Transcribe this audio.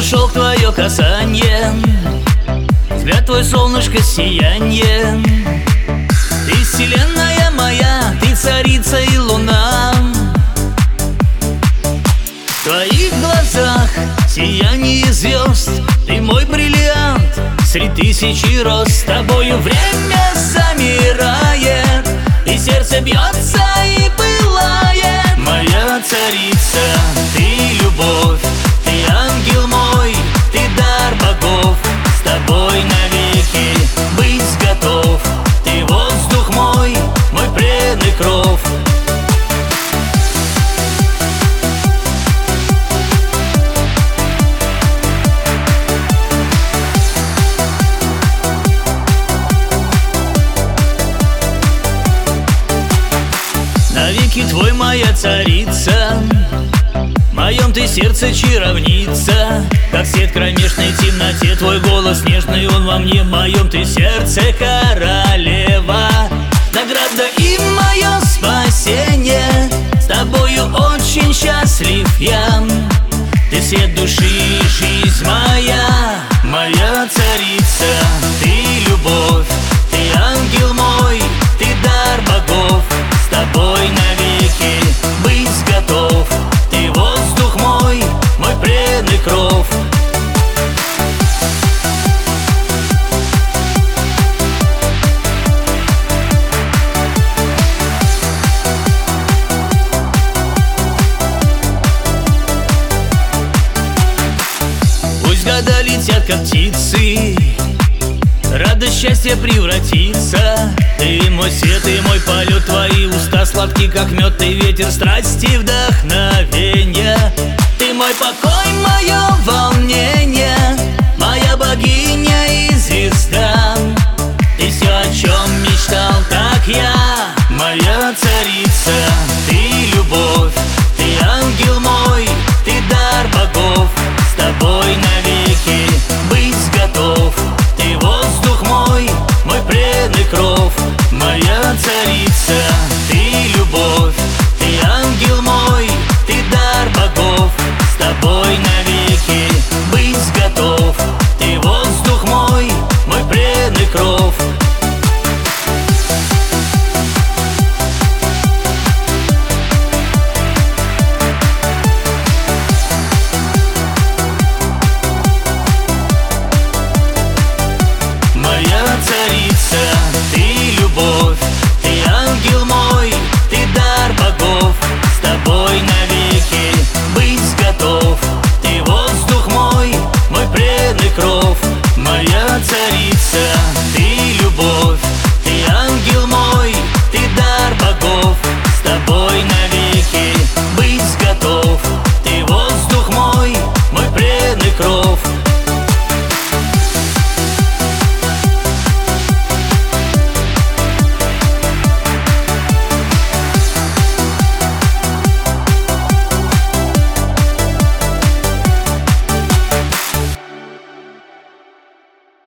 шелк, твое касанье, взгляд твой, солнышко, сиянье. Ты вселенная моя, ты царица и луна. В твоих глазах сияние звезд, ты мой бриллиант среди тысячи роз. С тобою время замирает, и сердце бьется и пылает. Моя царица, ты любовь, ты ангел мой, ты дар богов. С тобой навеки быть готов, ты воздух мой, мой преданный кров. Навеки твой, моя царица, в моем ты сердце чаровница. Как свет в кромешной темноте, твой голос нежный, он во мне. В моем ты сердце королева, награда и мое спасение. С тобою очень счастлив я, ты свет души и жизнь моя. Моя царица, ты любовь, ты ангел мой, ты дар богов. С тобой навеки быть готов, ты воздух мой, мой преданный кров. Пусть года летят, как птицы, радость, счастье превратится. Ты мой свет и мой полет, твои уста сладкие, как мед. Ты ветер страсти, вдохновенья. Ты мой покой, мое волнение, моя богиня и звезда. Ты все, о чем мечтал, как я. Моя царица, ты любовь, ты ангел мой, ты дар богов. С тобой навеки быть готов, ты воздух мой, мой преданный кров. Моя царица, ты любовь, ты ангел мой, ты дар богов. С тобой навеки быть готов.